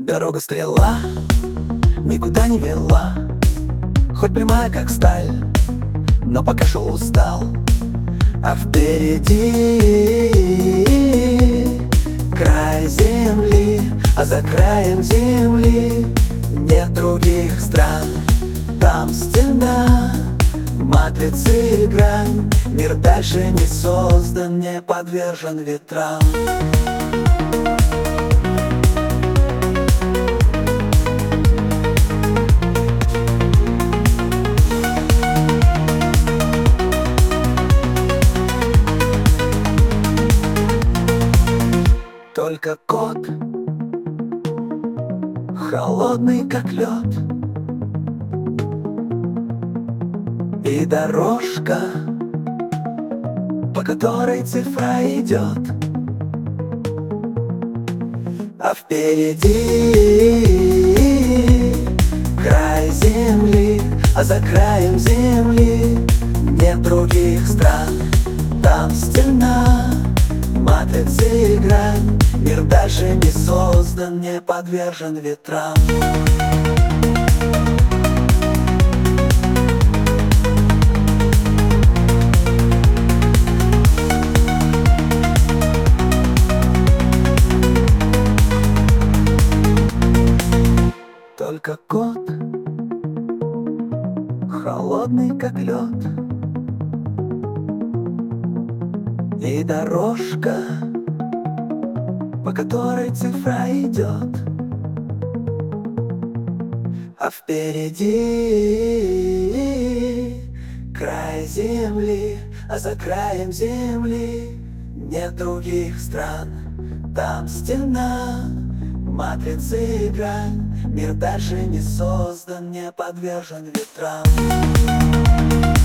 Дорога стрела никуда не вела, хоть прямая как сталь, но пока шел устал. А впереди край земли, а за краем земли нет других стран. Там стена, матрицы и грань, мир дальше не создан, не подвержен ветрам. Только кот, холодный как лед, и дорожка, по которой цифра идет. А впереди край земли, а за краем земли нет других стран. Там стена, матрицы и грань, мир дальше не создан, не подвержен ветрам. Только кот, холодный как лед, и дорожка, по которой цифра идет. А впереди край земли, а за краем земли нет других стран. Там стена, матрицы и грань, мир дальше не создан, не подвержен ветрам.